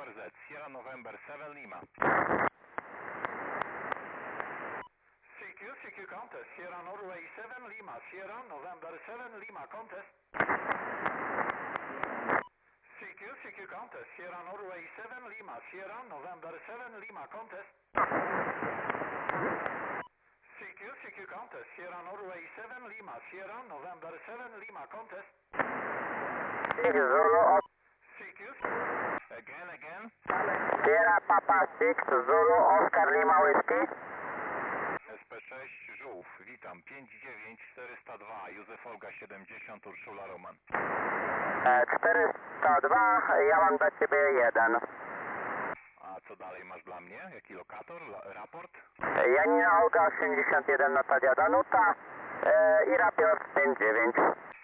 RZ, Sierra November 7 Lima. CQ contest, Sierra Norway 7 Lima, Sierra November 7 Lima, contest. CQ contest, Sierra Norway 7 Lima, Sierra November 7 Lima, contest. CQ contest, Sierra Norway 7 Lima, Sierra November 7 Lima, contest. CQ, again. Sierra Papa 6, Zulu, Oscar Lima Whiskey. SP6 Żółw, witam, 59402, Józef Olga 70, Urszula Roman. 402, ja mam dla Ciebie 1. A co dalej masz dla mnie? Jaki lokator? Raport? Janina Olga 81, Natalia Danuta i raport 59.